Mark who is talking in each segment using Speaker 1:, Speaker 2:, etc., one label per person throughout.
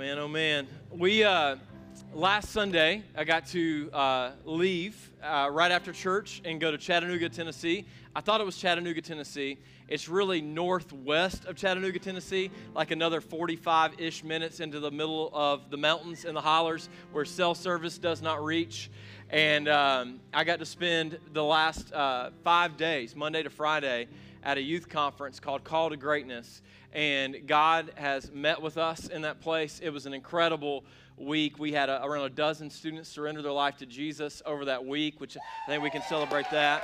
Speaker 1: man, oh man. We, last Sunday, I got to leave right after church and go to Chattanooga, Tennessee. I thought it was Chattanooga, Tennessee. It's really northwest of Chattanooga, Tennessee, like another 45-ish minutes into the middle of the mountains and the hollers where cell service does not reach. And I got to spend the last 5 days, Monday to Friday, at a youth conference called Call to Greatness. And God has met with us in that place. It was an incredible week. We had around a dozen students surrender their life to Jesus over that week, which I think we can celebrate that.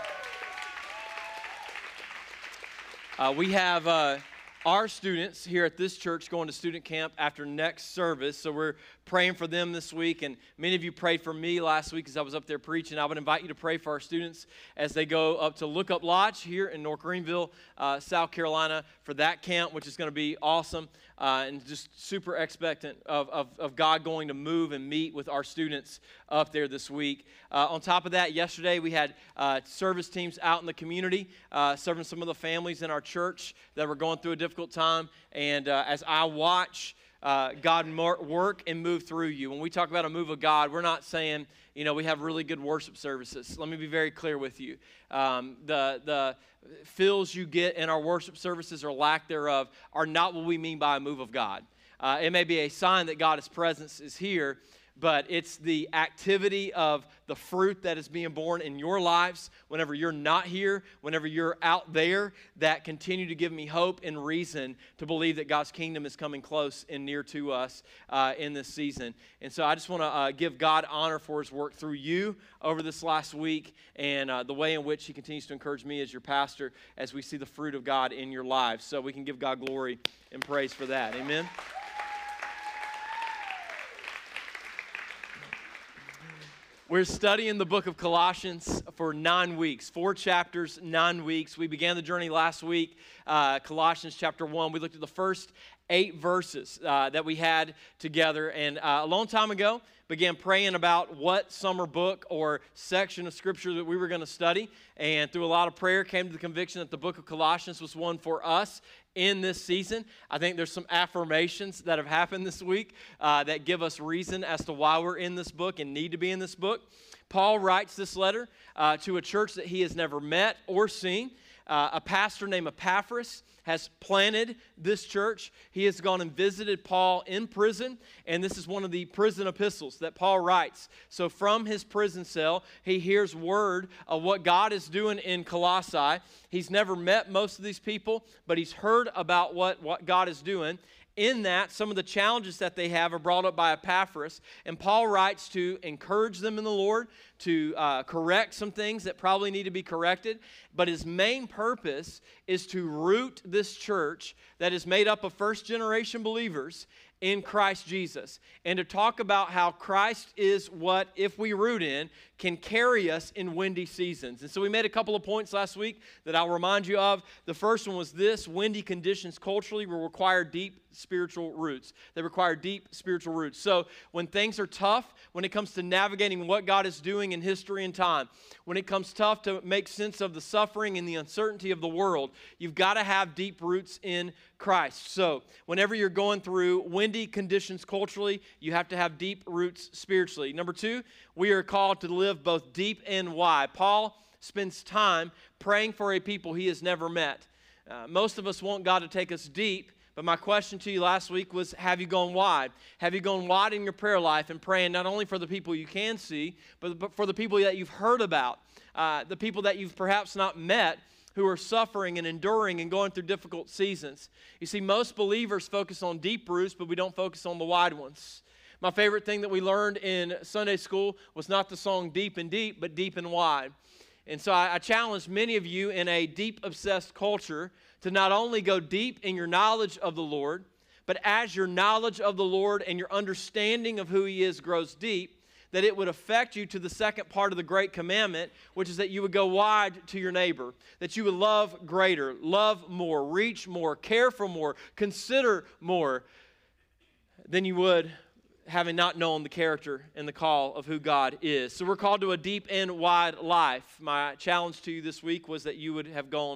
Speaker 1: We have our students here at this church going to student camp after next service, so we're praying for them this week, and many of you prayed for me last week as I was up there preaching. I would invite you to pray for our students as they go up to Look Up Lodge here in North Greenville, South Carolina, for that camp, which is going to be awesome, and just super expectant of God going to move and meet with our students up there this week. On top of that, yesterday we had service teams out in the community serving some of the families in our church that were going through a difficult time, and as I watch God work and move through you. When we talk about a move of God, we're not saying, we have really good worship services. Let me be very clear with you. The feels you get in our worship services or lack thereof are not what we mean by a move of God. It may be a sign that God's presence is here, but it's the activity of the fruit that is being born in your lives whenever you're not here, whenever you're out there, that continue to give me hope and reason to believe that God's kingdom is coming close and near to us in this season. And so I just want to give God honor for His work through you over this last week and the way in which He continues to encourage me as your pastor as we see the fruit of God in your lives. So we can give God glory and praise for that. Amen. We're studying the book of Colossians for 9 weeks, 4 chapters, 9 weeks. We began the journey last week, Colossians chapter 1. We looked at the first 8 verses that we had together, and a long time ago began praying about what summer book or section of Scripture that we were going to study, and through a lot of prayer came to the conviction that the book of Colossians was one for us in this season. I think there's some affirmations that have happened this week that give us reason as to why we're in this book and need to be in this book. Paul writes this letter to a church that he has never met or seen. A pastor named Epaphras has planted this church. He has gone and visited Paul in prison, and this is one of the prison epistles that Paul writes. So from his prison cell, he hears word of what God is doing in Colossae. He's never met most of these people, but he's heard about what God is doing. In that, some of the challenges that they have are brought up by Epaphras, and Paul writes to encourage them in the Lord, to correct some things that probably need to be corrected, but his main purpose is to root this church that is made up of first-generation believers in Christ Jesus, and to talk about how Christ is what, if we root in, can carry us in windy seasons. And so we made a couple of points last week that I'll remind you of. The first one was this: windy conditions culturally will require deep spiritual roots. They require deep spiritual roots. So when things are tough, when it comes to navigating what God is doing in history and time, when it comes tough to make sense of the suffering and the uncertainty of the world, you've got to have deep roots in Christ. So whenever you're going through windy conditions culturally, you have to have deep roots spiritually. Number 2, we are called to live both deep and wide. Paul spends time praying for a people he has never met. Most of us want God to take us deep, but my question to you last week was, have you gone wide? Have you gone wide in your prayer life and praying not only for the people you can see, but for the people that you've heard about, the people that you've perhaps not met, who are suffering and enduring and going through difficult seasons? You see, most believers focus on deep roots, but we don't focus on the wide ones. My favorite thing that we learned in Sunday school was not the song Deep and Deep, but Deep and Wide. And so I challenge many of you in a deep, obsessed culture to not only go deep in your knowledge of the Lord, but as your knowledge of the Lord and your understanding of who He is grows deep, that it would affect you to the second part of the Great Commandment, which is that you would go wide to your neighbor, that you would love greater, love more, reach more, care for more, consider more than you would having not known the character and the call of who God is. So we're called to a deep and wide life. My challenge to you this week was that you would have gone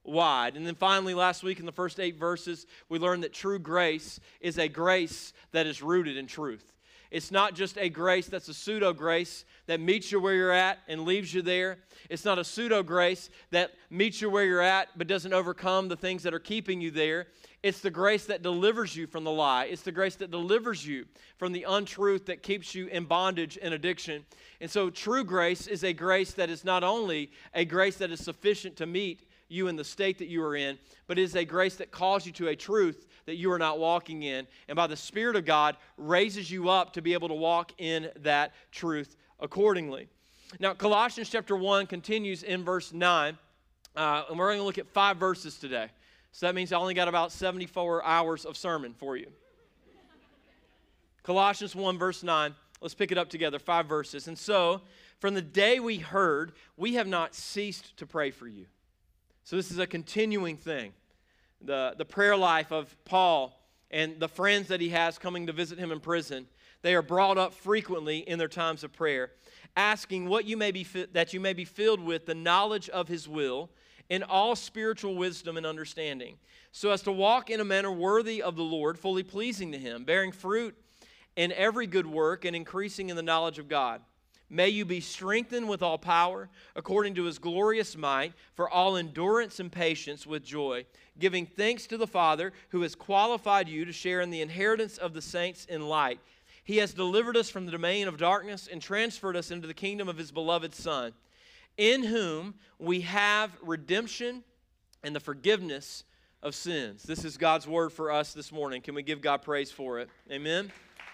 Speaker 1: wide. And then finally, last week in the first 8 verses, we learned that true grace is a grace that is rooted in truth. It's not just a grace that's a pseudo grace that meets you where you're at and leaves you there. It's not a pseudo grace that meets you where you're at but doesn't overcome the things that are keeping you there. It's the grace that delivers you from the lie. It's the grace that delivers you from the untruth that keeps you in bondage and addiction. And so true grace is a grace that is not only a grace that is sufficient to meet you in the state that you are in, but it is a grace that calls you to a truth that you are not walking in, and by the Spirit of God raises you up to be able to walk in that truth accordingly. Now, Colossians chapter 1 continues in verse 9, and we're going to look at 5 verses today. So that means I only got about 74 hours of sermon for you. Colossians 1 verse 9, let's pick it up together, 5 verses. And so, from the day we heard, we have not ceased to pray for you. So this is a continuing thing. The prayer life of Paul and the friends that he has coming to visit him in prison, they are brought up frequently in their times of prayer, asking what you may be that you may be filled with the knowledge of his will in all spiritual wisdom and understanding, so as to walk in a manner worthy of the Lord, fully pleasing to him, bearing fruit in every good work and increasing in the knowledge of God. May you be strengthened with all power, according to his glorious might, for all endurance and patience with joy, giving thanks to the Father who has qualified you to share in the inheritance of the saints in light. He has delivered us from the domain of darkness and transferred us into the kingdom of his beloved Son, in whom we have redemption and the forgiveness of sins. This is God's word for us this morning. Can we give God praise for it? Amen.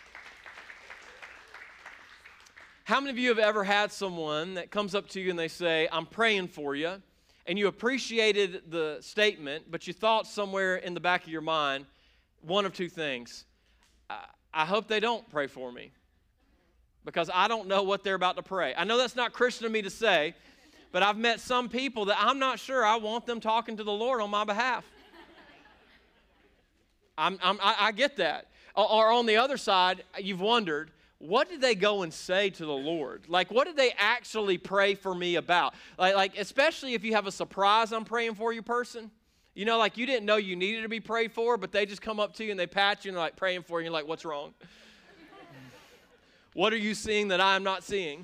Speaker 1: How many of you have ever had someone that comes up to you and they say, I'm praying for you, and you appreciated the statement, but you thought somewhere in the back of your mind one of two things. I hope they don't pray for me, because I don't know what they're about to pray. I know that's not Christian of me to say, but I've met some people that I'm not sure I want them talking to the Lord on my behalf. I get that. Or on the other side, you've wondered, what did they go and say to the Lord? Like, what did they actually pray for me about? Like, especially if you have a surprise I'm praying for you person. You know, like you didn't know you needed to be prayed for, but they just come up to you and they pat you and they're like praying for you. And you're like, what's wrong? What are you seeing that I am not seeing?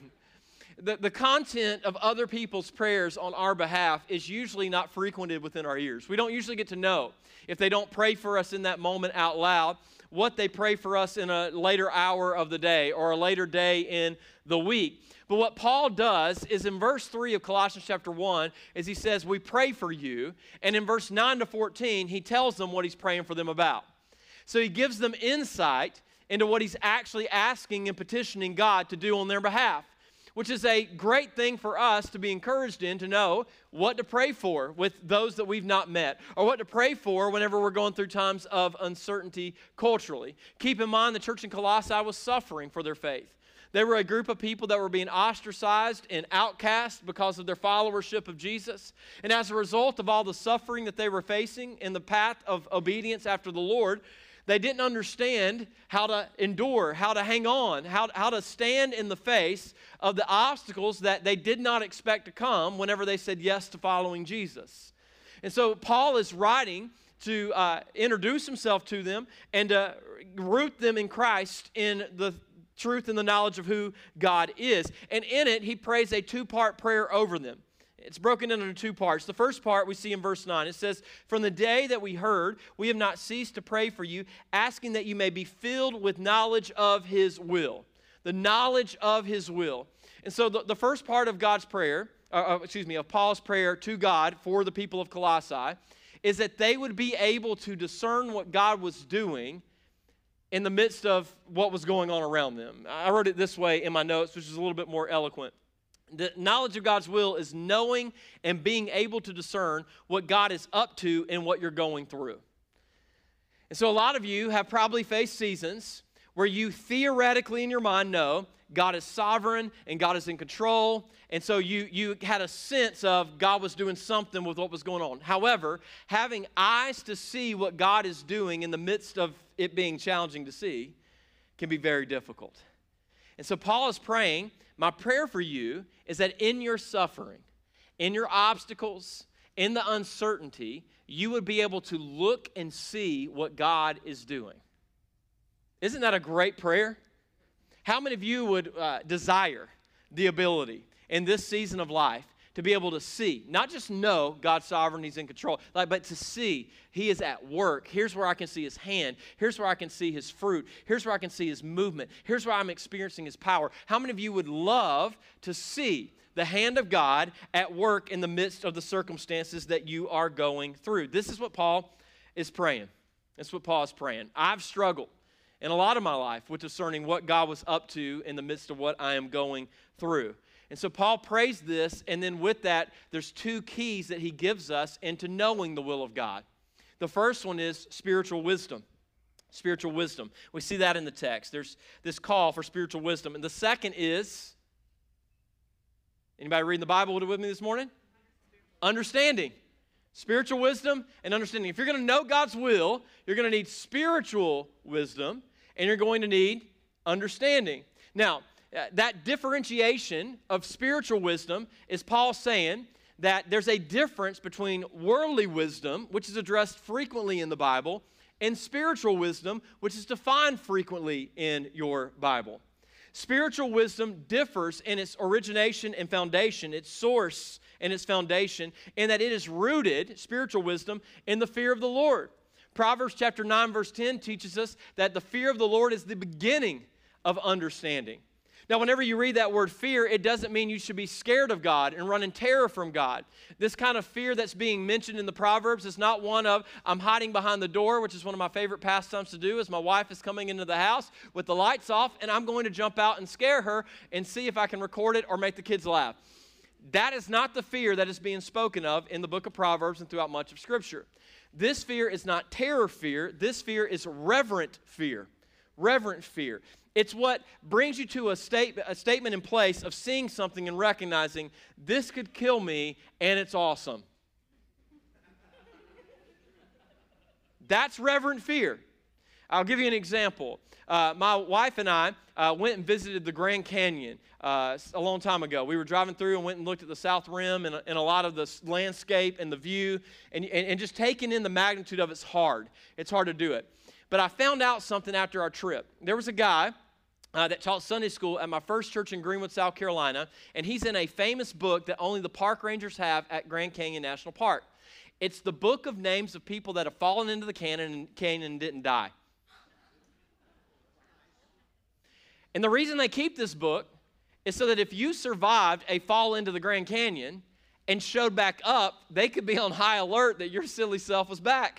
Speaker 1: The content of other people's prayers on our behalf is usually not frequented within our ears. We don't usually get to know, if they don't pray for us in that moment out loud, what they pray for us in a later hour of the day or a later day in the week. But what Paul does is in verse 3 of Colossians chapter 1 is he says, we pray for you. And in verse 9 to 14, he tells them what he's praying for them about. So he gives them insight into what he's actually asking and petitioning God to do on their behalf, which is a great thing for us to be encouraged in, to know what to pray for with those that we've not met, or what to pray for whenever we're going through times of uncertainty culturally. Keep in mind the church in Colossae was suffering for their faith. They were a group of people that were being ostracized and outcast because of their followership of Jesus. And as a result of all the suffering that they were facing in the path of obedience after the Lord, they didn't understand how to endure, how to hang on, how to stand in the face of the obstacles that they did not expect to come whenever they said yes to following Jesus. And so Paul is writing to introduce himself to them and to root them in Christ in the truth and the knowledge of who God is. And in it, he prays a 2-part prayer over them. It's broken into 2 parts. The first part we see in verse 9. It says, from the day that we heard, we have not ceased to pray for you, asking that you may be filled with knowledge of his will. The knowledge of his will. And so the first part of God's prayer, of Paul's prayer to God for the people of Colossae, is that they would be able to discern what God was doing in the midst of what was going on around them. I wrote it this way in my notes, which is a little bit more eloquent. The knowledge of God's will is knowing and being able to discern what God is up to and what you're going through. And so a lot of you have probably faced seasons where you theoretically in your mind know God is sovereign and God is in control. And so you had a sense of God was doing something with what was going on. However, having eyes to see what God is doing in the midst of it being challenging to see can be very difficult. And so Paul is praying, my prayer for you is that in your suffering, in your obstacles, in the uncertainty, you would be able to look and see what God is doing. Isn't that a great prayer? How many of you would desire the ability in this season of life to be able to see, not just know God's sovereign, He's in control, but to see He is at work. Here's where I can see His hand. Here's where I can see His fruit. Here's where I can see His movement. Here's where I'm experiencing His power. How many of you would love to see the hand of God at work in the midst of the circumstances that you are going through? This is what Paul is praying. That's what Paul is praying. I've struggled in a lot of my life with discerning what God was up to in the midst of what I am going through. And so Paul prays this, and then with that, there's two keys that he gives us into knowing the will of God. The first one is spiritual wisdom. Spiritual wisdom. We see that in the text. There's this call for spiritual wisdom. And the second is, anybody reading the Bible with me this morning? Understanding. Spiritual wisdom and understanding. If you're going to know God's will, you're going to need spiritual wisdom, and you're going to need understanding. Now, that differentiation of spiritual wisdom is Paul saying that there's a difference between worldly wisdom, which is addressed frequently in the Bible, and spiritual wisdom, which is defined frequently in your Bible. Spiritual wisdom differs in its origination and foundation, its source and its foundation, in that it is rooted, spiritual wisdom, in the fear of the Lord. Proverbs chapter 9, verse 10 teaches us that the fear of the Lord is the beginning of understanding. Now, whenever you read that word fear, it doesn't mean you should be scared of God and run in terror from God. This kind of fear that's being mentioned in the Proverbs is not one of, I'm hiding behind the door, which is one of my favorite pastimes to do, as my wife is coming into the house with the lights off, and I'm going to jump out and scare her and see if I can record it or make the kids laugh. That is not the fear that is being spoken of in the book of Proverbs and throughout much of Scripture. This fear is not terror fear. This fear is reverent fear. Reverent fear. It's what brings you to a statement in place of seeing something and recognizing this could kill me and it's awesome. That's reverent fear. I'll give you an example. My wife and I went and visited the Grand Canyon a long time ago. We were driving through and went and looked at the South Rim and a lot of the landscape and the view, and just taking in the magnitude of it's hard. It's hard to do it. But I found out something after our trip. There was a guy that taught Sunday school at my first church in Greenwood, South Carolina, and he's in a famous book that only the park rangers have at Grand Canyon National Park. It's the book of names of people that have fallen into the canyon and didn't die. And the reason they keep this book is so that if you survived a fall into the Grand Canyon and showed back up, they could be on high alert that your silly self was back.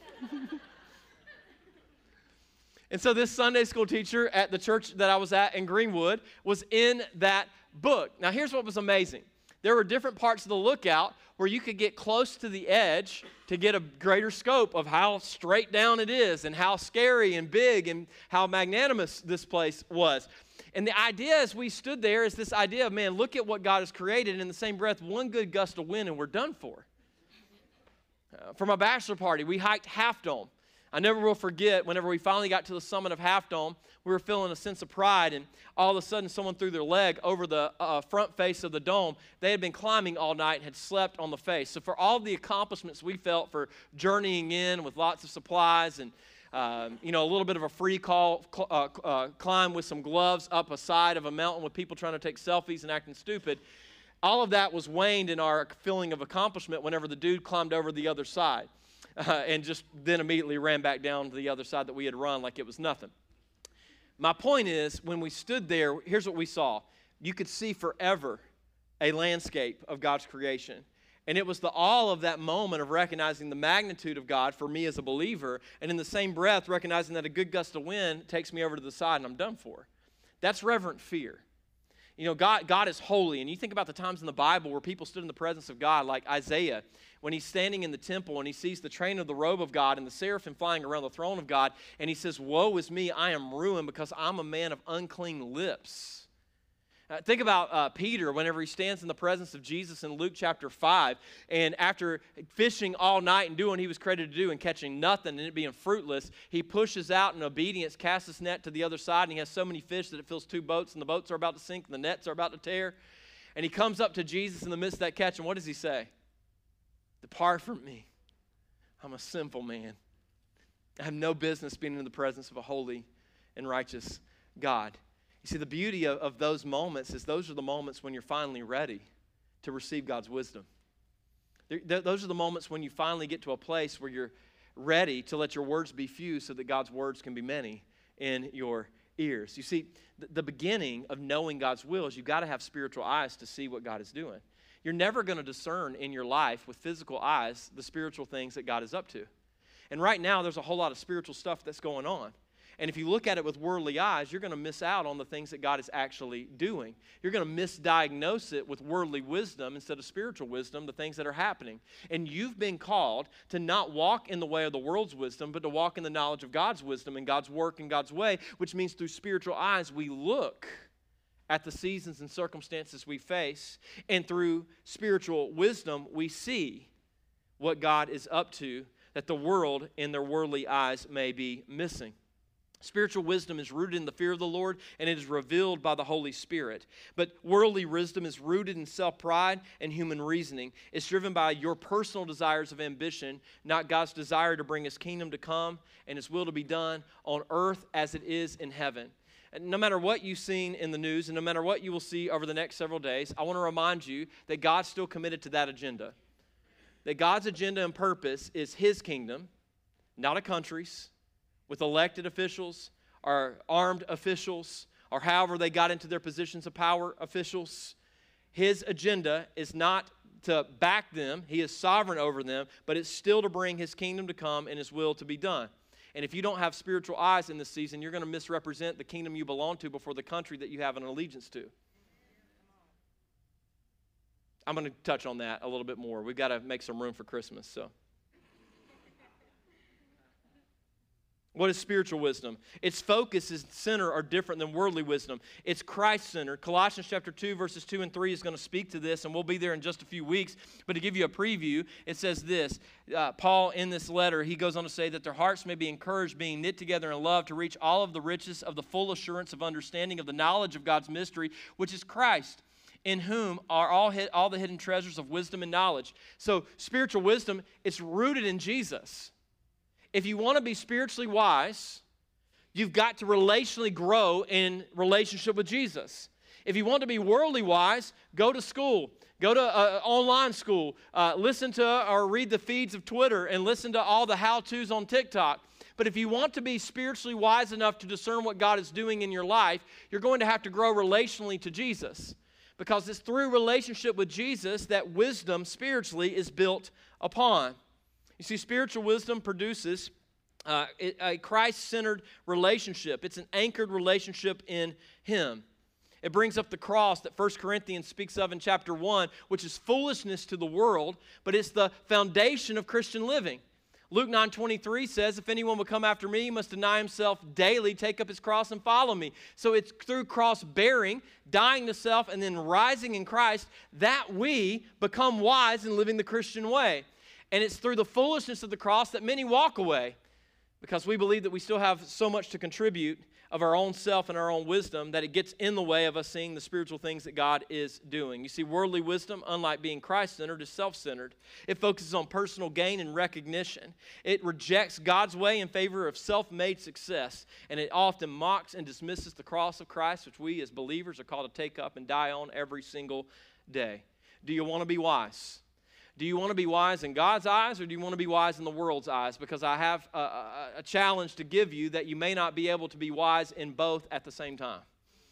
Speaker 1: And so this Sunday school teacher at the church that I was at in Greenwood was in that book. Now, here's what was amazing. There were different parts of the lookout where you could get close to the edge to get a greater scope of how straight down it is and how scary and big and how magnanimous this place was. And the idea as we stood there is this idea of, man, look at what God has created. And in the same breath, one good gust of wind and we're done for. For my bachelor party, we hiked Half Dome. I never will forget, whenever we finally got to the summit of Half Dome, we were feeling a sense of pride, and all of a sudden someone threw their leg over the front face of the dome. They had been climbing all night and had slept on the face. So for all the accomplishments we felt for journeying in with lots of supplies and a little bit of a free climb with some gloves up a side of a mountain with people trying to take selfies and acting stupid, all of that was waned in our feeling of accomplishment whenever the dude climbed over the other side. And just then immediately ran back down to the other side that we had run like it was nothing. My point is, when we stood there, here's what we saw. You could see forever a landscape of God's creation. And it was the awe of that moment of recognizing the magnitude of God for me as a believer, and in the same breath, recognizing that a good gust of wind takes me over to the side and I'm done for. That's reverent fear. You know, God is holy, and you think about the times in the Bible where people stood in the presence of God, like Isaiah, when he's standing in the temple and he sees the train of the robe of God and the seraphim flying around the throne of God, and he says, "Woe is me, I am ruined because I'm a man of unclean lips." Think about Peter whenever he stands in the presence of Jesus in Luke chapter 5, and after fishing all night and doing what he was credited to do and catching nothing and it being fruitless, he pushes out in obedience, casts his net to the other side, and he has so many fish that it fills two boats, and the boats are about to sink and the nets are about to tear. And he comes up to Jesus in the midst of that catch, and what does he say? Depart from me. I'm a sinful man. I have no business being in the presence of a holy and righteous God. You see, the beauty of those moments is those are the moments when you're finally ready to receive God's wisdom. Those are the moments when you finally get to a place where you're ready to let your words be few so that God's words can be many in your ears. You see, the beginning of knowing God's will is you've got to have spiritual eyes to see what God is doing. You're never going to discern in your life with physical eyes the spiritual things that God is up to. And right now, there's a whole lot of spiritual stuff that's going on. And if you look at it with worldly eyes, you're going to miss out on the things that God is actually doing. You're going to misdiagnose it with worldly wisdom instead of spiritual wisdom, the things that are happening. And you've been called to not walk in the way of the world's wisdom, but to walk in the knowledge of God's wisdom and God's work and God's way, which means through spiritual eyes, we look at the seasons and circumstances we face. And through spiritual wisdom, we see what God is up to that the world in their worldly eyes may be missing. Spiritual wisdom is rooted in the fear of the Lord, and it is revealed by the Holy Spirit. But worldly wisdom is rooted in self-pride and human reasoning. It's driven by your personal desires of ambition, not God's desire to bring His kingdom to come and His will to be done on earth as it is in heaven. And no matter what you've seen in the news, and no matter what you will see over the next several days, I want to remind you that God's still committed to that agenda. That God's agenda and purpose is His kingdom, not a country's, with elected officials or armed officials or however they got into their positions of power officials. His agenda is not to back them. He is sovereign over them, but it's still to bring His kingdom to come and His will to be done. And if you don't have spiritual eyes in this season, you're going to misrepresent the kingdom you belong to before the country that you have an allegiance to. I'm going to touch on that a little bit more. We've got to make some room for Christmas, so. What is spiritual wisdom? Its focus and center are different than worldly wisdom. It's Christ-centered. Colossians chapter 2, verses 2 and 3 is going to speak to this, and we'll be there in just a few weeks. But to give you a preview, it says this. Paul, in this letter, he goes on to say that their hearts may be encouraged, being knit together in love, to reach all of the riches of the full assurance of understanding of the knowledge of God's mystery, which is Christ, in whom are all the hidden treasures of wisdom and knowledge. So spiritual wisdom, it's rooted in Jesus. If you want to be spiritually wise, you've got to relationally grow in relationship with Jesus. If you want to be worldly wise, go to school. Go to online school. Listen to or read the feeds of Twitter and listen to all the how-tos on TikTok. But if you want to be spiritually wise enough to discern what God is doing in your life, you're going to have to grow relationally to Jesus. Because it's through relationship with Jesus that wisdom spiritually is built upon. You see, spiritual wisdom produces a Christ-centered relationship. It's an anchored relationship in Him. It brings up the cross that 1 Corinthians speaks of in chapter 1, which is foolishness to the world, but it's the foundation of Christian living. Luke 9:23 says, if anyone will come after me, he must deny himself daily, take up his cross, and follow me. So it's through cross-bearing, dying to self, and then rising in Christ that we become wise in living the Christian way. And it's through the foolishness of the cross that many walk away because we believe that we still have so much to contribute of our own self and our own wisdom that it gets in the way of us seeing the spiritual things that God is doing. You see, worldly wisdom, unlike being Christ-centered, is self-centered. It focuses on personal gain and recognition. It rejects God's way in favor of self-made success, and it often mocks and dismisses the cross of Christ, which we as believers are called to take up and die on every single day. Do you want to be wise? Do you want to be wise in God's eyes, or do you want to be wise in the world's eyes? Because I have a challenge to give you that you may not be able to be wise in both at the same time.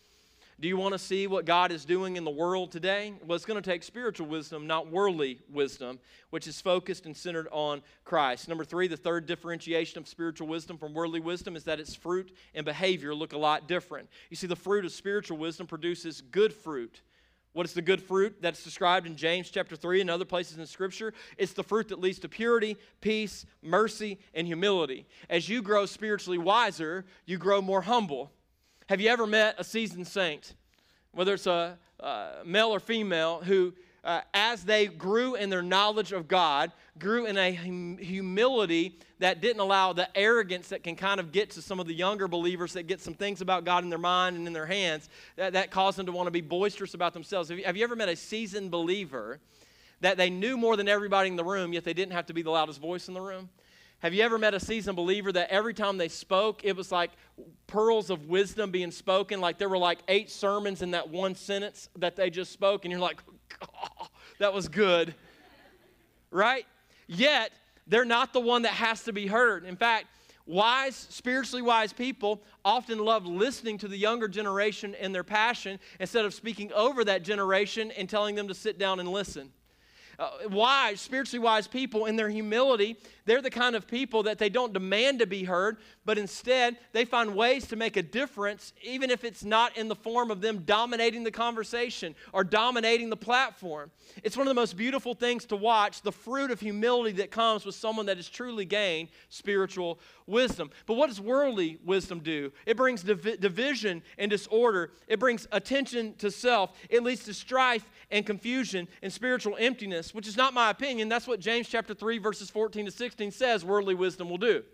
Speaker 1: Do you want to see what God is doing in the world today? Well, it's going to take spiritual wisdom, not worldly wisdom, which is focused and centered on Christ. Number 3, the third differentiation of spiritual wisdom from worldly wisdom is that its fruit and behavior look a lot different. You see, the fruit of spiritual wisdom produces good fruit. What is the good fruit that's described in James chapter 3 and other places in Scripture? It's the fruit that leads to purity, peace, mercy, and humility. As you grow spiritually wiser, you grow more humble. Have you ever met a seasoned saint, whether it's a male or female, who as they grew in their knowledge of God, grew in a humility that didn't allow the arrogance that can kind of get to some of the younger believers that get some things about God in their mind and in their hands that cause them to want to be boisterous about themselves. Have you ever met a seasoned believer that they knew more than everybody in the room, yet they didn't have to be the loudest voice in the room? Have you ever met a seasoned believer that every time they spoke, it was like pearls of wisdom being spoken, like there were like 8 sermons in that one sentence that they just spoke, and you're like, oh, that was good, right? Yet, they're not the one that has to be heard. In fact, spiritually wise people often love listening to the younger generation and their instead of speaking over that generation and telling them to sit down and listen. Spiritually wise people in their humility, they're the kind of people that they don't demand to be heard, but instead they find ways to make a difference, even if it's not in the form of them dominating the conversation or dominating the platform. It's one of the most beautiful things to watch, the fruit of humility that comes with someone that has truly gained spiritual wisdom. But what does worldly wisdom do? It brings division and disorder. It brings attention to self. It leads to strife and confusion and spiritual emptiness, which is not my opinion. That's what James chapter 3, verses 14 to 16 says worldly wisdom will do.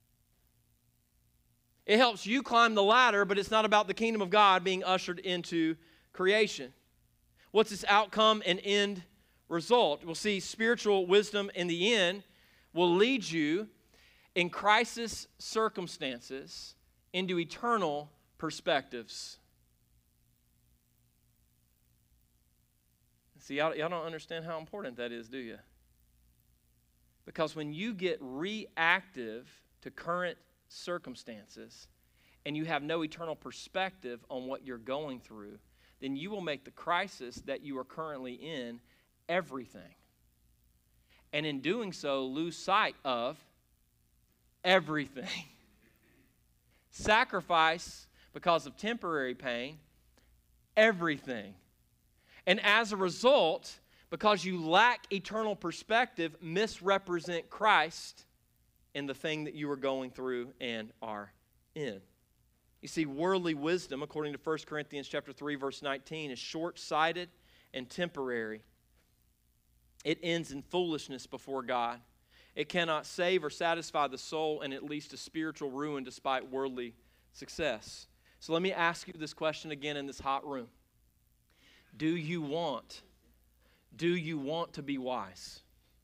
Speaker 1: It helps you climb the ladder, but it's not about the kingdom of God being ushered into creation. What's its outcome and end result? We'll see spiritual wisdom in the end will lead you in crisis circumstances into eternal perspectives. See, y'all don't understand how important that is, do you? Because when you get reactive to current circumstances and you have no eternal perspective on what you're going through, then you will make the crisis that you are currently in everything. And in doing so, lose sight of everything. Sacrifice because of temporary pain, everything. And as a result, because you lack eternal perspective, misrepresent Christ in the thing that you are going through and are in. You see, worldly wisdom, according to 1 Corinthians chapter 3, verse 19, is short-sighted and temporary. It ends in foolishness before God. It cannot save or satisfy the soul, and it leads to spiritual ruin despite worldly success. So let me ask you this question again in this hot room. Do you want to be wise?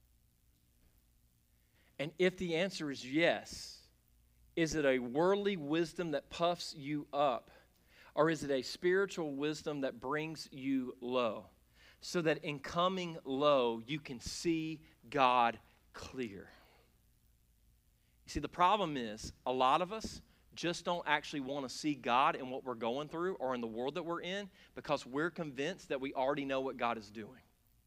Speaker 1: And if the answer is yes, is it a worldly wisdom that puffs you up? Or is it a spiritual wisdom that brings you low? So that in coming low, you can see God clear. You see, the problem is, a lot of us just don't actually want to see God in what we're going through or in the world that we're in because we're convinced that we already know what God is doing.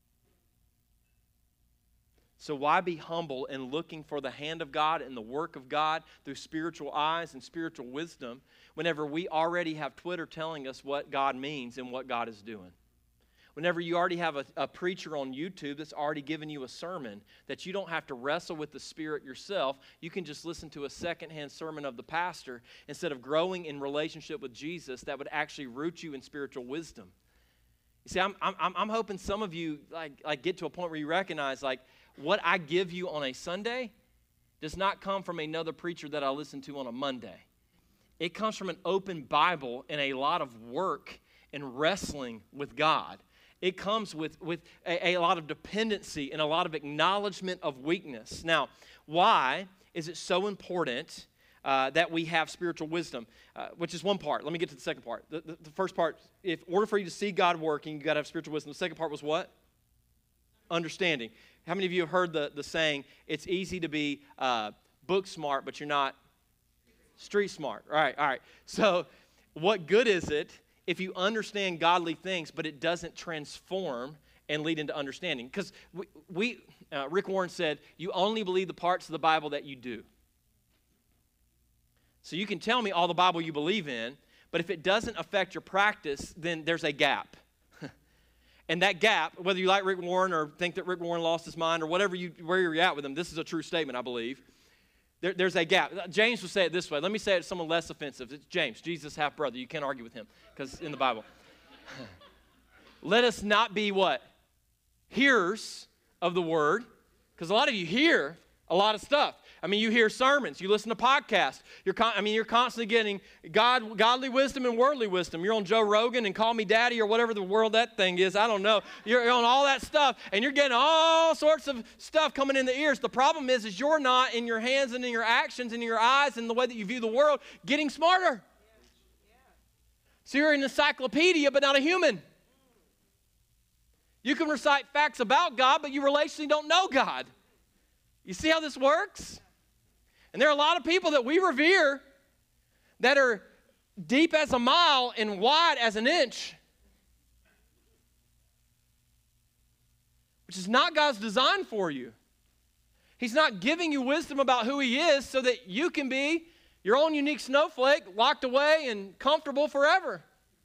Speaker 1: So why be humble and looking for the hand of God and the work of God through spiritual eyes and spiritual wisdom whenever we already have Twitter telling us what God means and what God is doing? Whenever you already have a preacher on YouTube that's already given you a sermon that you don't have to wrestle with the Spirit yourself, you can just listen to a secondhand sermon of the pastor instead of growing in relationship with Jesus that would actually root you in spiritual wisdom. You see, I'm hoping some of you like get to a point where you recognize like what I give you on a Sunday does not come from another preacher that I listen to on a Monday. It comes from an open Bible and a lot of work and wrestling with God. It comes with a lot of dependency and a lot of acknowledgement of weakness. Now, why is it so important that we have spiritual wisdom? Which is one part. Let me get to the second part. The first part, in order for you to see God working, you've got to have spiritual wisdom. The second part was what? Understanding. How many of you have heard the saying, it's easy to be book smart, but you're not street smart? All right. So what good is it if you understand godly things, but it doesn't transform and lead into understanding? Because Rick Warren said, you only believe the parts of the Bible that you do. So you can tell me all the Bible you believe in, but if it doesn't affect your practice, then there's a gap. And that gap, whether you like Rick Warren or think that Rick Warren lost his mind or where you're at with him, this is a true statement, I believe. There's a gap. James would say it this way. Let me say it to someone less offensive. It's James, Jesus' half-brother. You can't argue with him because in the Bible. Let us not be what? Hearers of the word. Because a lot of you hear a lot of stuff. I mean, you hear sermons, you listen to podcasts. You're constantly getting godly wisdom and worldly wisdom. You're on Joe Rogan and Call Me Daddy or whatever the world that thing is. I don't know. You're on all that stuff, and you're getting all sorts of stuff coming in the ears. The problem is you're not in your hands and in your actions and in your eyes and the way that you view the world getting smarter. So you're an encyclopedia, but not a human. You can recite facts about God, but you relationally don't know God. You see how this works? And there are a lot of people that we revere that are deep as a mile and wide as an inch, which is not God's design for you. He's not giving you wisdom about who He is so that you can be your own unique snowflake, locked away and comfortable forever.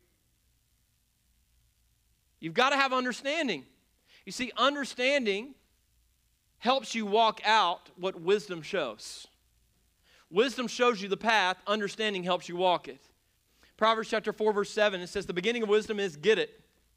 Speaker 1: You've got to have understanding. You see, understanding helps you walk out what wisdom shows. Wisdom shows you the path. Understanding helps you walk it. Proverbs chapter 4, verse 7, it says, the beginning of wisdom is get it.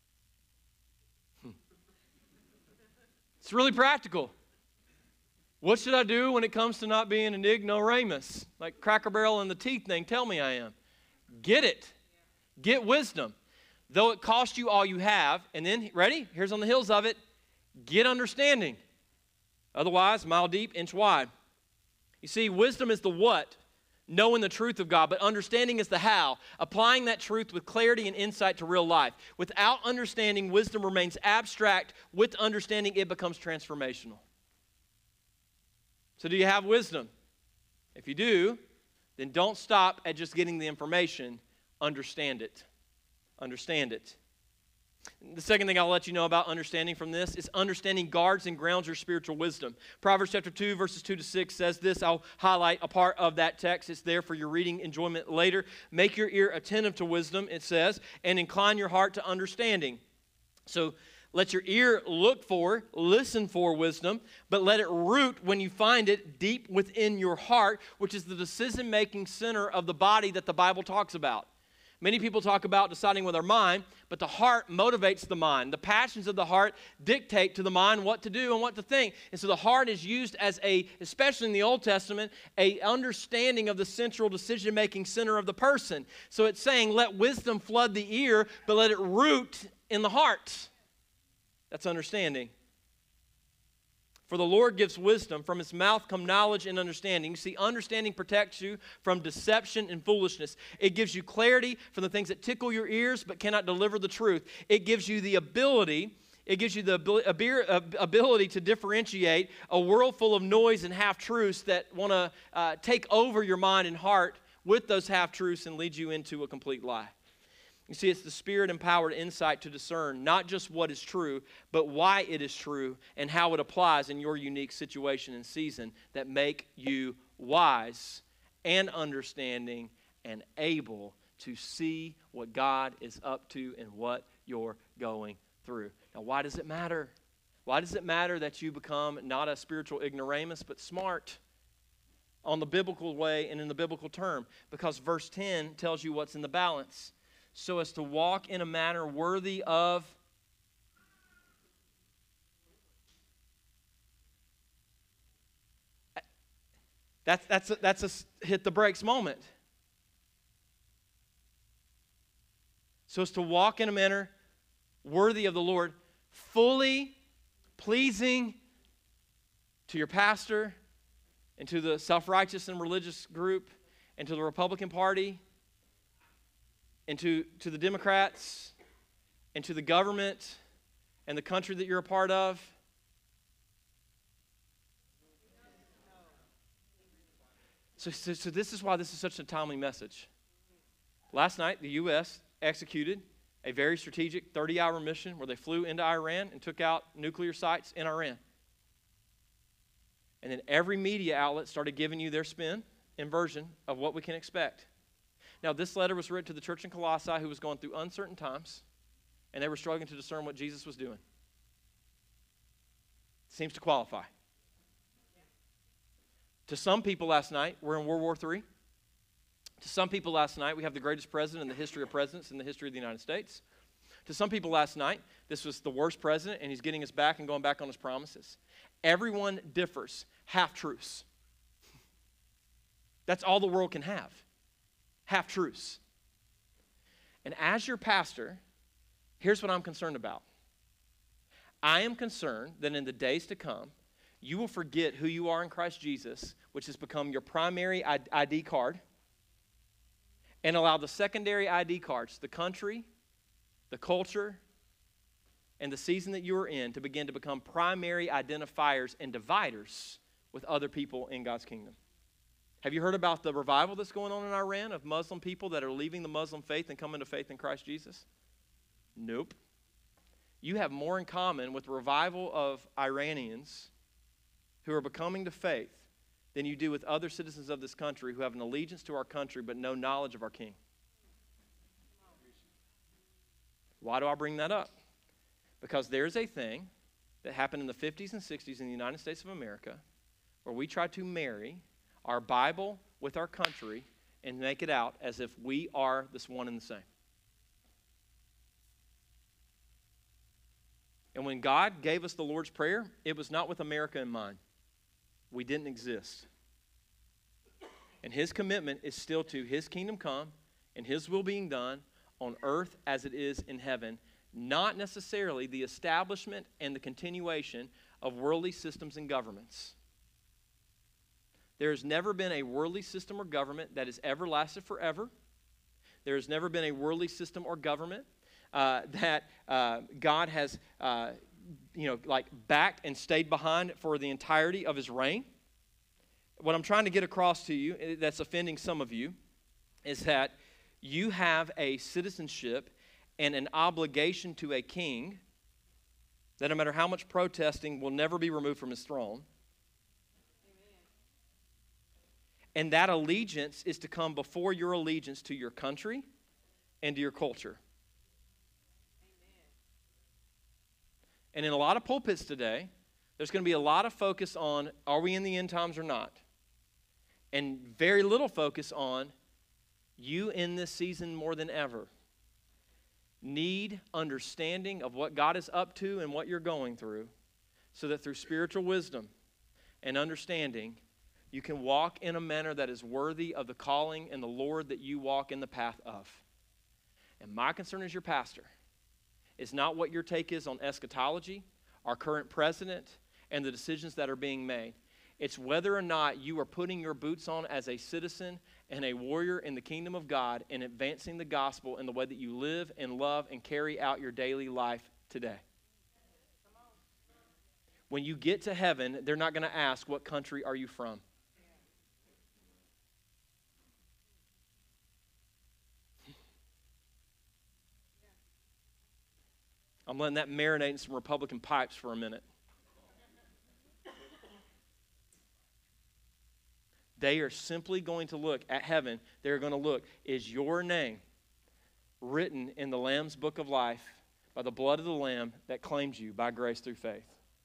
Speaker 1: It's really practical. What should I do when it comes to not being an ignoramus? Like Cracker Barrel and the teeth thing, tell me I am. Get it. Get wisdom. Though it cost you all you have, and then, ready? Here's on the heels of it, get understanding. Otherwise, mile deep, inch wide. You see, wisdom is the what, knowing the truth of God, but understanding is the how, applying that truth with clarity and insight to real life. Without understanding, wisdom remains abstract. With understanding, it becomes transformational. So do you have wisdom? If you do, then don't stop at just getting the information. Understand it. Understand it. The second thing I'll let you know about understanding from this is understanding guards and grounds your spiritual wisdom. Proverbs chapter 2, verses 2 to 6 says this. I'll highlight a part of that text. It's there for your reading enjoyment later. Make your ear attentive to wisdom, it says, and incline your heart to understanding. So let your ear listen for wisdom, but let it root when you find it deep within your heart, which is the decision-making center of the body that the Bible talks about. Many people talk about deciding with our mind, but the heart motivates the mind. The passions of the heart dictate to the mind what to do and what to think. And so the heart is used as especially in the Old Testament, a understanding of the central decision-making center of the person. So it's saying, let wisdom flood the ear, but let it root in the heart. That's understanding. For the Lord gives wisdom. From His mouth come knowledge and understanding. You see, understanding protects you from deception and foolishness. It gives you clarity from the things that tickle your ears but cannot deliver the truth. It gives you the ability to differentiate a world full of noise and half-truths that want to take over your mind and heart with those half-truths and lead you into a complete lie. You see, it's the Spirit-empowered insight to discern not just what is true, but why it is true and how it applies in your unique situation and season that make you wise and understanding and able to see what God is up to and what you're going through. Now, why does it matter? Why does it matter that you become not a spiritual ignoramus, but smart on the biblical way and in the biblical term? Because verse 10 tells you what's in the balance. So as to walk in a manner worthy of that's a hit the brakes moment. So as to walk in a manner worthy of the Lord, fully pleasing to your pastor and to the self-righteous and religious group and to the Republican Party and to the Democrats, and to the government, and the country that you're a part of. So this is why this is such a timely message. Last night, the U.S. executed a very strategic 30-hour mission where they flew into Iran and took out nuclear sites in Iran. And then every media outlet started giving you their spin and version of what we can expect. Now, this letter was written to the church in Colossae who was going through uncertain times, and they were struggling to discern what Jesus was doing. Seems to qualify. To some people last night, we're in World War III. To some people last night, we have the greatest president in the history of presidents in the history of the United States. To some people last night, this was the worst president, and he's getting us back and going back on his promises. Everyone differs. Half-truths. That's all the world can have. Half-truths. And as your pastor, here's what I'm concerned about. I am concerned that in the days to come, you will forget who you are in Christ Jesus, which has become your primary ID card, and allow the secondary ID cards, the country, the culture, and the season that you are in to begin to become primary identifiers and dividers with other people in God's kingdom. Have you heard about the revival that's going on in Iran of Muslim people that are leaving the Muslim faith and coming to faith in Christ Jesus? Nope. You have more in common with the revival of Iranians who are becoming to faith than you do with other citizens of this country who have an allegiance to our country but no knowledge of our King. Why do I bring that up? Because there's a thing that happened in the 50s and 60s in the United States of America where we tried to marry our Bible with our country and make it out as if we are this one and the same. And when God gave us the Lord's Prayer, it was not with America in mind. We didn't exist. And His commitment is still to His kingdom come and His will being done on earth as it is in heaven, not necessarily the establishment and the continuation of worldly systems and governments. There has never been a worldly system or government that has ever lasted forever. There has never been a worldly system or government that God has, backed and stayed behind for the entirety of His reign. What I'm trying to get across to you, that's offending some of you, is that you have a citizenship and an obligation to a king that no matter how much protesting will never be removed from his throne. And that allegiance is to come before your allegiance to your country and to your culture. And in a lot of pulpits today, there's going to be a lot of focus on, are we in the end times or not? And very little focus on, you in this season more than ever need understanding of what God is up to and what you're going through, so that through spiritual wisdom and understanding, you can walk in a manner that is worthy of the calling and the Lord that you walk in the path of. And my concern as your pastor is not what your take is on eschatology, our current president, and the decisions that are being made. It's whether or not you are putting your boots on as a citizen and a warrior in the kingdom of God and advancing the gospel in the way that you live and love and carry out your daily life today. When you get to heaven, they're not going to ask, what country are you from? I'm letting that marinate in some Republican pipes for a minute. They are simply going to look at heaven. They're going to look, is your name written in the Lamb's book of life by the blood of the Lamb that claimed you by grace through faith?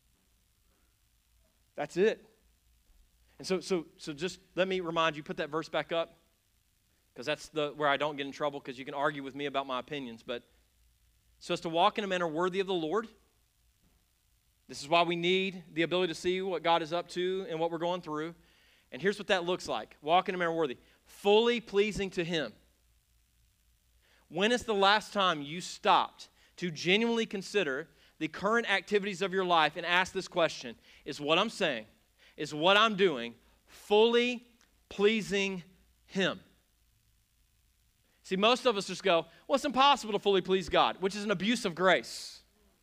Speaker 1: That's it. And so just let me remind you, put that verse back up, because that's where I don't get in trouble, because you can argue with me about my opinions. But so as to walk in a manner worthy of the Lord, this is why we need the ability to see what God is up to and what we're going through. And here's what that looks like. Walk in a manner worthy. Fully pleasing to Him. When is the last time you stopped to genuinely consider the current activities of your life and ask this question? Is what I'm saying, is what I'm doing, fully pleasing Him? See, most of us just go, well, it's impossible to fully please God, which is an abuse of grace.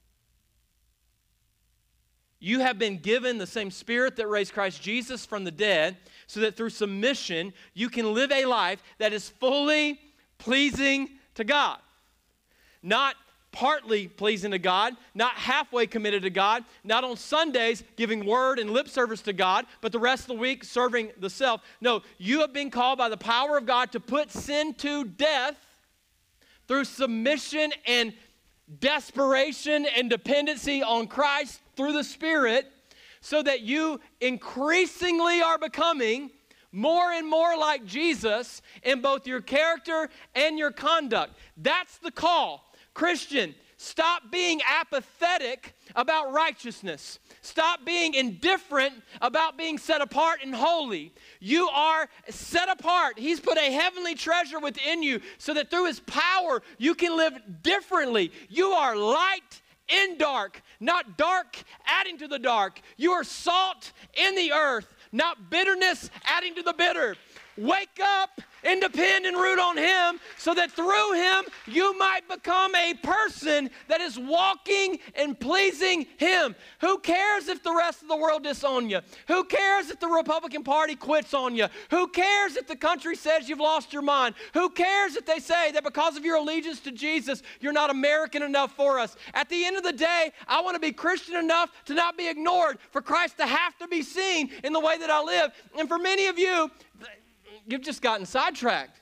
Speaker 1: You have been given the same Spirit that raised Christ Jesus from the dead, so that through submission, you can live a life that is fully pleasing to God. Not partly pleasing to God, not halfway committed to God, not on Sundays giving word and lip service to God, but the rest of the week serving the self. No, you have been called by the power of God to put sin to death through submission and desperation and dependency on Christ through the Spirit, so that you increasingly are becoming more and more like Jesus in both your character and your conduct. That's the call. Christian, Stop being apathetic about righteousness. Stop being indifferent about being set apart and holy. You are set apart. He's put a heavenly treasure within you so that through His power you can live differently. You are light in dark, not dark adding to the dark. You are salt in the earth, not bitterness adding to the bitter. Wake up and depend and root on Him so that through Him you might become a person that is walking and pleasing Him. Who cares if the rest of the world disown you? Who cares if the Republican Party quits on you? Who cares if the country says you've lost your mind? Who cares if they say that because of your allegiance to Jesus, you're not American enough for us? At the end of the day, I want to be Christian enough to not be ignored, for Christ to have to be seen in the way that I live. And for many of you, you've just gotten sidetracked.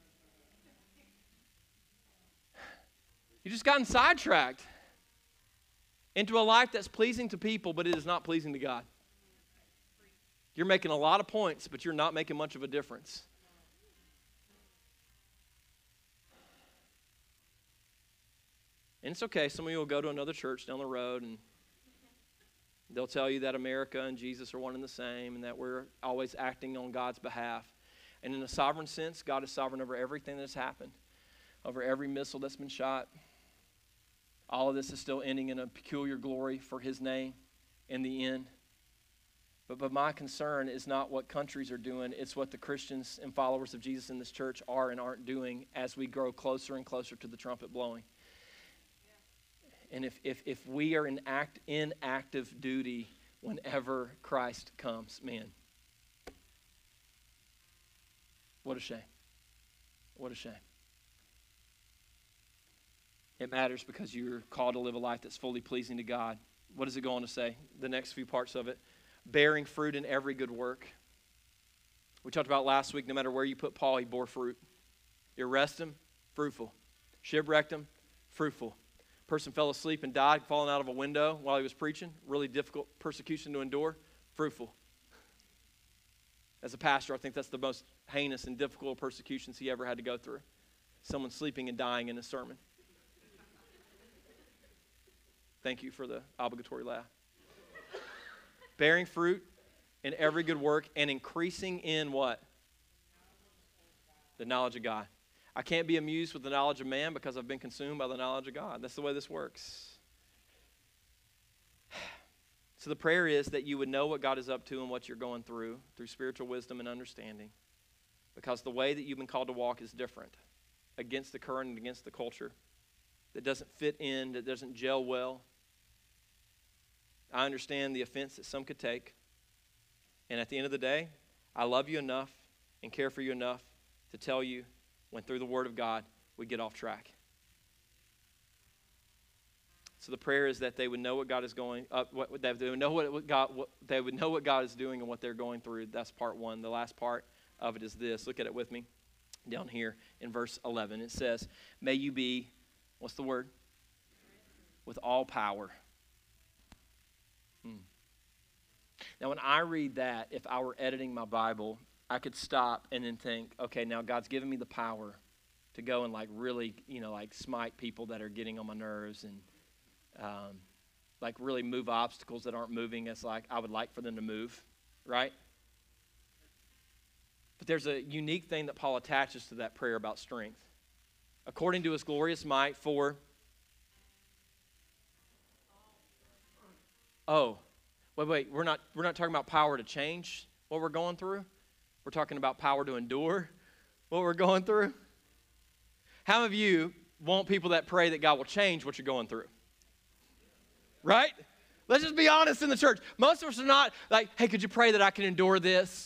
Speaker 1: You've just gotten sidetracked into a life that's pleasing to people, but it is not pleasing to God. You're making a lot of points, but you're not making much of a difference. And it's okay. Some of you will go to another church down the road and they'll tell you that America and Jesus are one and the same and that we're always acting on God's behalf. And in a sovereign sense, God is sovereign over everything that's happened, over every missile that's been shot. All of this is still ending in a peculiar glory for His name in the end. But my concern is not what countries are doing. It's what the Christians and followers of Jesus in this church are and aren't doing as we grow closer and closer to the trumpet blowing. And if we are in active duty whenever Christ comes, man, what a shame. What a shame. It matters because you're called to live a life that's fully pleasing to God. What does it go on to say? The next few parts of it. Bearing fruit in every good work. We talked about last week, no matter where you put Paul, he bore fruit. You arrest him, fruitful. Shipwrecked him, fruitful. Person fell asleep and died, falling out of a window while he was preaching. Really difficult persecution to endure, fruitful. As a pastor, I think that's the most heinous and difficult persecutions he ever had to go through. Someone sleeping and dying in a sermon. Thank you for the obligatory laugh. Bearing fruit in every good work and increasing in what? The knowledge of God. I can't be amused with the knowledge of man because I've been consumed by the knowledge of God. That's the way this works. So the prayer is that you would know what God is up to and what you're going through spiritual wisdom and understanding, because the way that you've been called to walk is different, against the current and against the culture, that doesn't fit in, that doesn't gel well. I understand the offense that some could take, and at the end of the day, I love you enough and care for you enough to tell you when through the Word of God we get off track. So the prayer is that they would know what God is going. They would know they would know what God is doing and what they're going through. That's part one. The last part of it is this. Look at it with me, down here in verse 11. It says, "May you be," what's the word? With all power. Now, when I read that, if I were editing my Bible, I could stop and then think, okay, now God's given me the power to go and like really, like smite people that are getting on my nerves and like really move obstacles that aren't moving as like I would like for them to move, right? But there's a unique thing that Paul attaches to that prayer about strength. According to His glorious might for... Oh, wait, we're not talking about power to change what we're going through. We're talking about power to endure what we're going through. How many of you want people that pray that God will change what you're going through? Right? Let's just be honest in the church. Most of us are not like, hey, could you pray that I can endure this?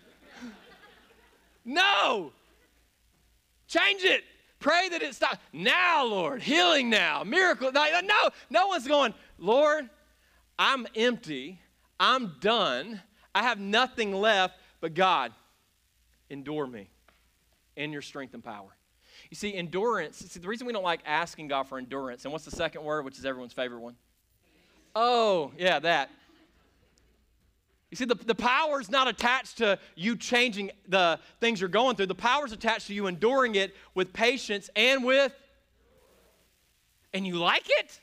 Speaker 1: No. Change it. Pray that it stops. Now, Lord, healing now, miracle. No one's going, Lord, I'm empty. I'm done. I have nothing left, but God, endure me in your strength and power. You see, endurance, the reason we don't like asking God for endurance, and what's the second word, which is everyone's favorite one? Oh, yeah, that. You see, the power is not attached to you changing the things you're going through. The power is attached to you enduring it with patience and with and you like it?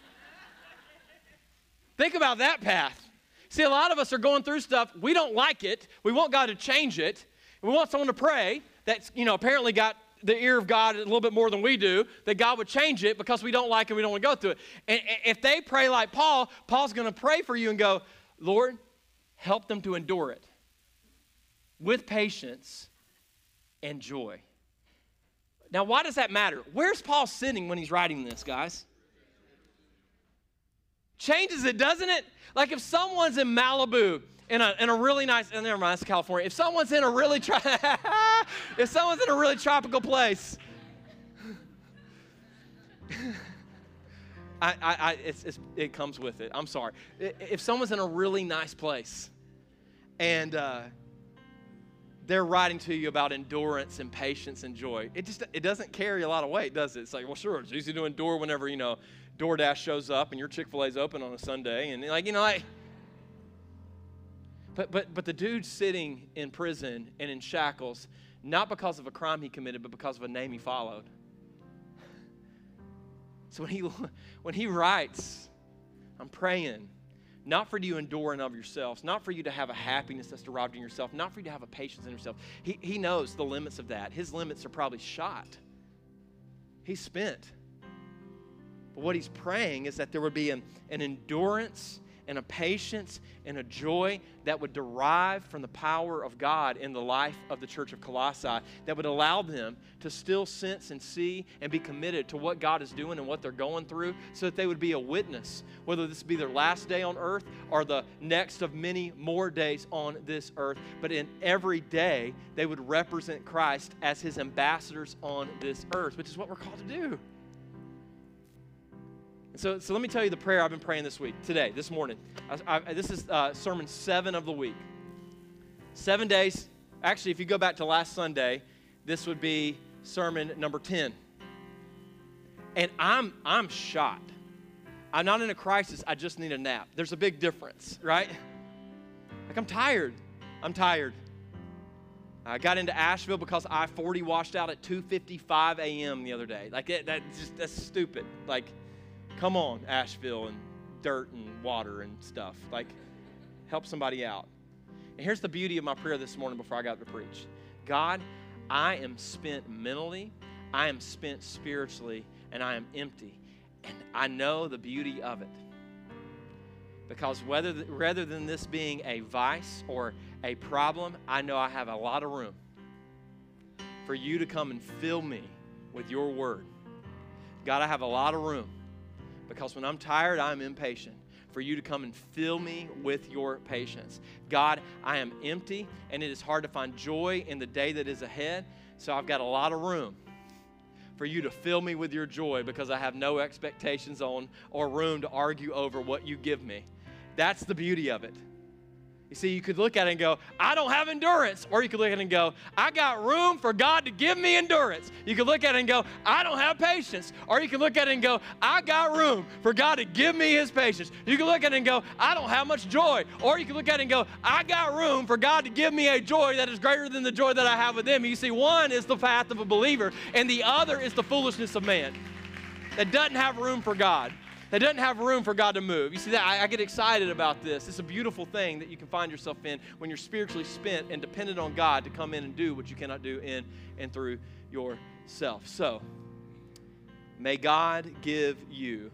Speaker 1: Think about that path. See, a lot of us are going through stuff. We don't like it. We want God to change it. We want someone to pray that's, apparently got the ear of God a little bit more than we do, that God would change it because we don't like it, we don't want to go through it. And if they pray like Paul, Paul's going to pray for you and go, Lord, help them to endure it with patience and joy. Now, why does that matter? Where's Paul sitting when he's writing this, guys? Changes it, doesn't it? Like if someone's in Malibu in a really nice, never mind, that's California. If someone's in a really tropical place, it comes with it. I'm sorry. If someone's in a really nice place and they're writing to you about endurance and patience and joy, it doesn't carry a lot of weight, does it? It's like, well, sure, it's easy to endure whenever, DoorDash shows up and your Chick-fil-A's open on a Sunday, and But the dude's sitting in prison and in shackles, not because of a crime he committed, but because of a name he followed. So when he writes, I'm praying, not for you to endure and of yourselves, not for you to have a happiness that's derived in yourself, not for you to have a patience in yourself. He knows the limits of that. His limits are probably shot. He's spent. But what he's praying is that there would be an endurance and a patience and a joy that would derive from the power of God in the life of the church of Colossae, that would allow them to still sense and see and be committed to what God is doing and what they're going through, so that they would be a witness, whether this be their last day on earth or the next of many more days on this earth. But in every day, they would represent Christ as his ambassadors on this earth, which is what we're called to do. So let me tell you the prayer I've been praying this morning. This is sermon 7 of the week. 7 days. Actually, if you go back to last Sunday, this would be sermon number 10. And I'm shot. I'm not in a crisis. I just need a nap. There's a big difference, right? Like I'm tired. I got into Asheville because I-40 washed out at 2:55 a.m. the other day. Like that's stupid. Like, come on, Asheville and dirt and water and stuff. Like, help somebody out. And here's the beauty of my prayer this morning before I got to preach. God, I am spent mentally, I am spent spiritually, and I am empty. And I know the beauty of it. Because rather than this being a vice or a problem, I know I have a lot of room for you to come and fill me with your word. God, I have a lot of room. Because when I'm tired, I'm impatient for you to come and fill me with your patience. God, I am empty, and it is hard to find joy in the day that is ahead. So I've got a lot of room for you to fill me with your joy, because I have no expectations on or room to argue over what you give me. That's the beauty of it. You see, you could look at it and go, I don't have endurance. Or you could look at it and go, I got room for God to give me endurance. You could look at it and go, I don't have patience. Or you could look at it and go, I got room for God to give me his patience. You could look at it and go, I don't have much joy. Or you could look at it and go, I got room for God to give me a joy that is greater than the joy that I have with him. You see, one is the path of a believer, and the other is the foolishness of man that doesn't have room for God. That doesn't have room for God to move. You see, that I get excited about this. It's a beautiful thing that you can find yourself in when you're spiritually spent and dependent on God to come in and do what you cannot do in and through yourself. So, may God give you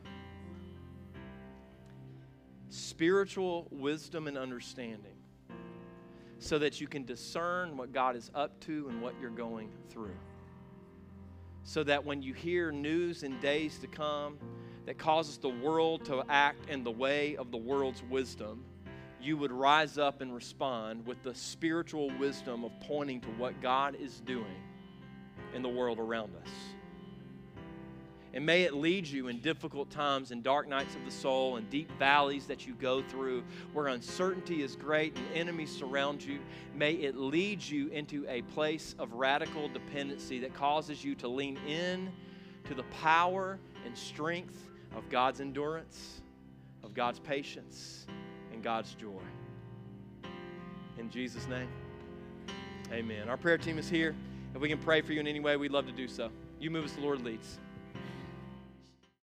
Speaker 1: spiritual wisdom and understanding so that you can discern what God is up to and what you're going through. So that when you hear news in days to come that causes the world to act in the way of the world's wisdom, you would rise up and respond with the spiritual wisdom of pointing to what God is doing in the world around us. And may it lead you in difficult times and dark nights of the soul and deep valleys that you go through where uncertainty is great and enemies surround you. May it lead you into a place of radical dependency that causes you to lean in to the power and strength of God's endurance, of God's patience, and God's joy. In Jesus' name, amen. Our prayer team is here. If we can pray for you in any way, we'd love to do so. You move as the Lord leads.